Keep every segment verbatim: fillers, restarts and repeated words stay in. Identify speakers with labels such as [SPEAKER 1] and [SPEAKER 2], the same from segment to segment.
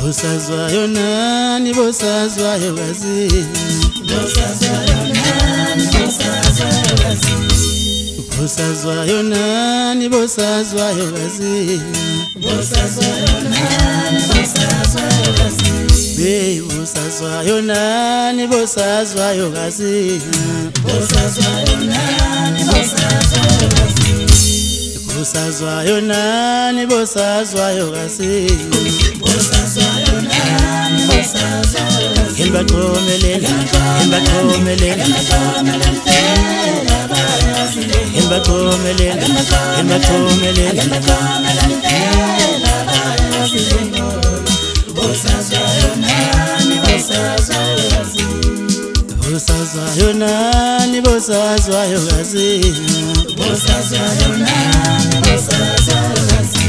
[SPEAKER 1] Bosazwayo nani bosazwayo kazi Bosazwayo nani bosazwayo kazi Bosazwayo nani bosazwayo kazi Bosazwayo nani bosazwayo kazi Be bosazwayo nani bosazwayo kazi Bosazwayo nani bosazwayo kazi Bosazwayo nani bosazwayo kazi Bosazwayo nani bosazwayo kazi Himba komelela himba komelela Himba komelela himba komelela Bosazwayo nani bosazwayo kazi Bosazwayo nani bosazwayo kazi Bosazwayo nani bosazwayo kazi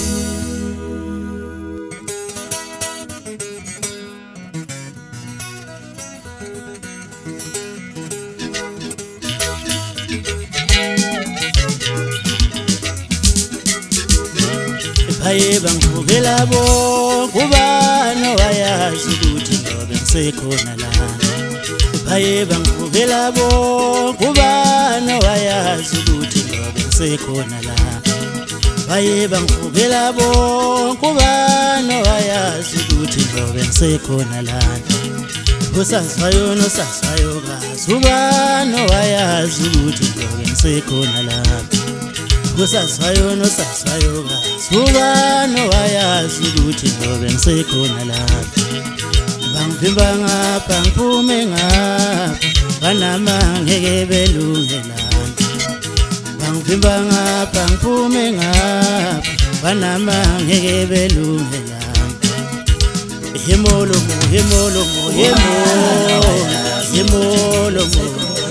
[SPEAKER 1] Baye bangivukela bo kubano wayazi ukuthi ngobe ngisekhona la Baye bangivukela bo kubano wayazi ukuthi ngobe ngisekhona la Baye bangivukela bo kubano wayazi ukuthi ngobe ngisekhona la Bosazwayo nosazwayo kazi ubano wayazi ukuthi ngobe ngisekhona la Bosazwayo nosazwayo kazi ubano wayazi ukuthi ngobe ngisekhona la Bangivimba ngapha ngiphume ngapha banama ngeke belungelana Bangivimba ngapha ngiphume ngapha banama ngeke belungelana Himolo mo himolo mo himolo himolo mo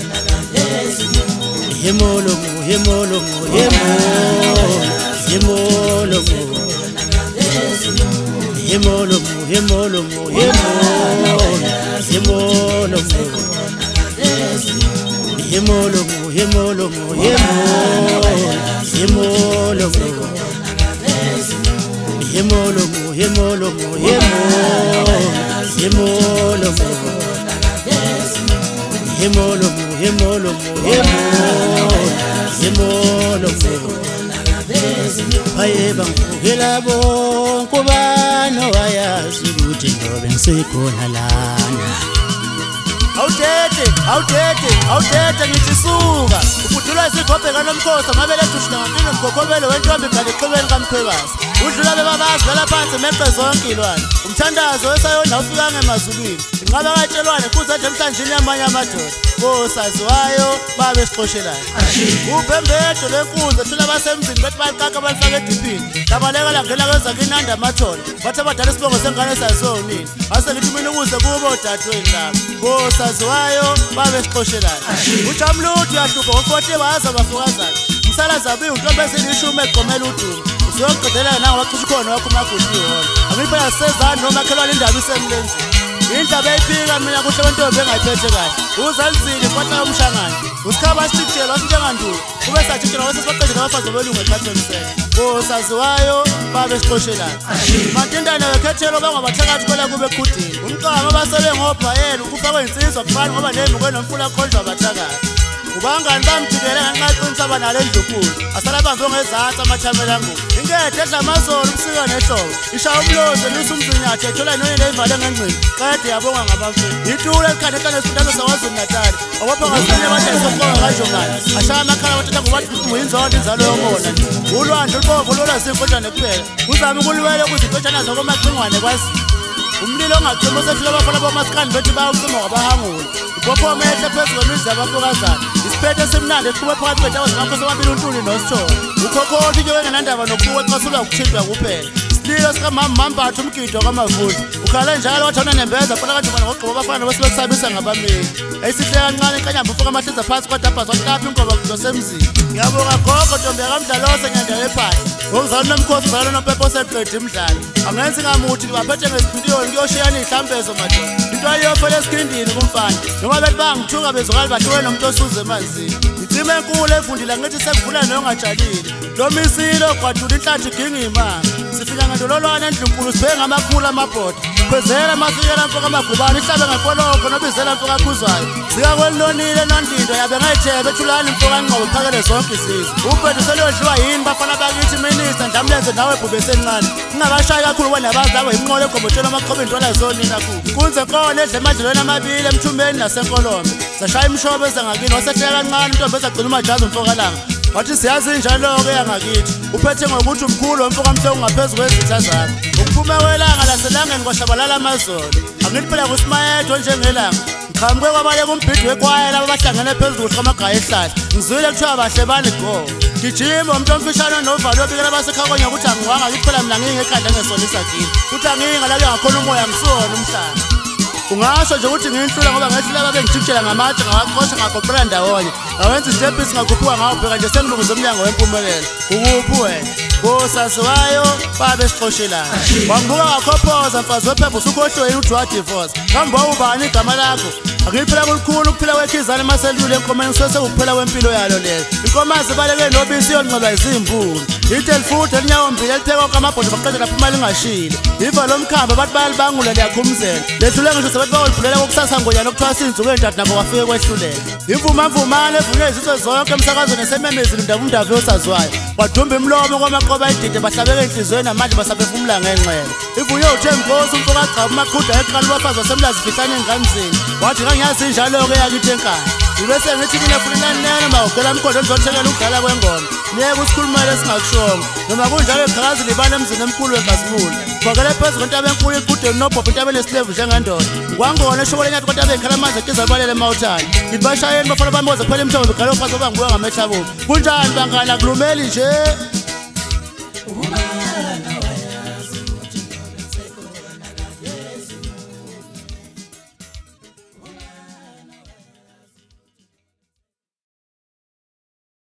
[SPEAKER 1] Himolo mo himolo mo himolo himolo mo Himolo mo himolo mo himolo himolo mo Himolo mo himolo mo himolo mo Himolo mo himolo mo himolo mo Himolo mo himolo mo himolo mo Baye bangivukela bo kubano wayazi ukuthi ngobe ngisekhona lana Awuthethe awuthethe awuthethe ngithi suka ufuthula isigobhe kaNomkhosi amabele thushina ngantini ngokobelo wentombi ngale xhibeni kaMkhwekazi udlula bebabazi bela phansi meqe zonke ilwane umthandazo wesayona ufika ngemazulwini inqaba katshelwane kuze nje emhlanjini yamanye amadoda Bosazwayo babe siqoshelayo ubhembedo lenkunzi thula basemzini bethi baliqaka balifaka ediphini labaleka langena kwenza kinanda amathole bathi abadala isibongo sengane sazonini ase ngithi mina ukuze kubo dadweni labo Bosazwayo babe siqoshelayo uJamluthu uyahlupha ngoforty baza bafukazana umsalaza bi untombi ezilishume egqomela udumo uzoqedela nangoba cishe khona wakho maguti yona angiphela sezana noma khelwana indaba isemlenzini indaba eyiphika mina kuhle wentombi engayiphethe kahle uzanzile kwatha umshangana usikhaba sithitshela wasinjengandulo kube sathitshela wasesibaqedela abafazi belungu eqhathonisene Bosazwayo babe siqoshelayo mantindana wekhethelo bangabathakathi kwela kube khudini umqanga abasebengobhayela ukufakwe insizwa kufana ngoba nemuke nomfula khonjwa abathakathi ubangani bamjikele nganqaqinisa banale ndlunkulu asala bambe ngezantsi amathamela ngo ingede edla amazolo ubusika nehlobo ishaya umlozi elisa umzinyathi ethola inonile evale ngengqini kade yabonga ngabafeni itule elikhandeka nesifundazwe sakwazulu Natal obapha ngasenye badesoqoka kanjongana ashaya amakhala bathatha ngobathi kuyinzondo inzalo yokona ulwandle ulubovu lolwazinkotshane kuphela uzame ukuliwela kuzintotshana zokomaqingwane kwazi umlilo ongacima usehlula abafana bomasikandi bethi bayawucima wabahangula ibopho omehle phezu kwemizi yabafokazana isiphethe esimnandi esiqhube phakathi kwetawo zimakhosi amabili uNtuli noSithole ukhokhoti nje wengenandaba nokuwa ecasulwa ukuthintwa kuphela isililo sikamamambatha umgido kwamavundla ukhala njalo wathi awunanembeza funa kanjengana ngogqiba abafana besibekusabisa ngabameli eyisihle kancane enkanyamba ufuka amahlinza phansi kwadabhazi wahlapha ingoba kudosemzini ngiyabonga gogo ntombi yakamdlalose nyandela ephahla ngokuzalwa nomkhosi uzalwa nopepe oseqeda imidlalo angenzi ngamuthi baphethe ngesipiliyoni kuyoshiyana iy'hlambezo madoda into ayiyofela esikhindini kumfana noma bethi bangithuka bezokali bahluke nomuntu osuze emanzini Sime enkulu evundile ngithi sekuvula nongatshalile. Lo misilo kwadula inhlathi igingima. Sifika ngandololwana endlunkulu sibheke ngamakhulu amabhoda. Khwezela mafikela mfoka amagubane ihlabe ngafoloko nobizela mfoka khuzwayo. Sika kwelonile nondindo yabe ngayithebe ethulani mfoka ngqobo phakele zonke isizwe. Ubhedu selodliwa yini bafana bakithi minister ndamlenze nawe bhubesencane. Ngingabashayi kakhulu wena abazawe inqole egqobotshela amaqhobe intwala zonina ku. Kunze nkolo edle emadlelweni amabili emthumbeni nasenkolombe. Sashaya imshobe ezangakini wasehleka kancane intombi ezagcina umajazi mfoka langa. Wathi siyazi njalo-ke yangakithi uphethe ngokuthi umkhulu wemfoka mhle ungaphezu kwezitha zakho. Ukuphuma kwelanga laselangeni kwashabalala amazolo. Angithi phela kusimayedwa njengelanga. Ngikhamuke kwabaleka umbhidi wekwaya laba bahlangene phezulu kwamagaya ehlahla. Ngizwile kuthiwa bahle bani go. Gijima umuntu omfishane novalo obikela basekhakonya ukuthi angiwanga ngithi phela mina ngingekhanda ngesonisa kini. Uthi anginga la ngakhona umoya ngisona umhlaba. Ungasho nje ukuthi nginhlula ngoba ngehlula babe ngijikela ngamatshe ngawaqosha ngaqoqela ndawonye. Awenza istep singakhuphuka ngawubheka nje sengilungisa umnyango wempumelelo. Ukuphi wena? Bosaziwayo babe sixoshelana. Wambuka ngakhophoza mfazi wephepha usukhohliwe uthi wa divorce. Kambe ubani igama lakho? Angiphela kulikhulu ukuphila kwekhizana emaselule enkomeni sose ukuphela kwempilo yalo leyo. Inkomazi baleke nobisi yonqelwa izimbulu. Itel futhi elinyawo mbili eliphekwa kwamabhodo baqedela lapha imali ingashile. Iva lomkhamba bathi bayalibangula liyakhumzela. Lehlule ngisho sebethi bawuliphulela kokusasa ngonyana okuthiwa sinzuku entathu nabo kwafike kwehlulela. Imvuma mvumane evunywe izizwe zonke emsakazweni esememezile indaba umndavu yosaziwayo. Wadumba imlomo kwamaqoba ayidide bahlabeke enhliziyweni namanje basaphefumula ngenxele. Ivunywe uThembikhosana umfoka agcaba amaqhuda eqala abafazi basemlazi fihlane enganzini. Wathi ngangiyazi njalo-ke yakithi enkaya. Ibese ngithi mina fulinanene mawugela umkhondo engizothekela ukudlala kwengoma. Niyeke usikhulumele singakushongo. Noma kunjalo iqhakazi libane emzini emkhulu weNkazimula. Phakele phezu kwentaba enkulu ibhude nobhobho intabeni esilevu njengendoda. Kwangona eshobole nyathi kwentaba ekhela amanzi ekiza libalele emawuthani. Ngithi bashayeni bafana bamboze kuphela imithombo begala uphathi obanguwe ngamehlabuko. Kunjani bangala kulumeli nje?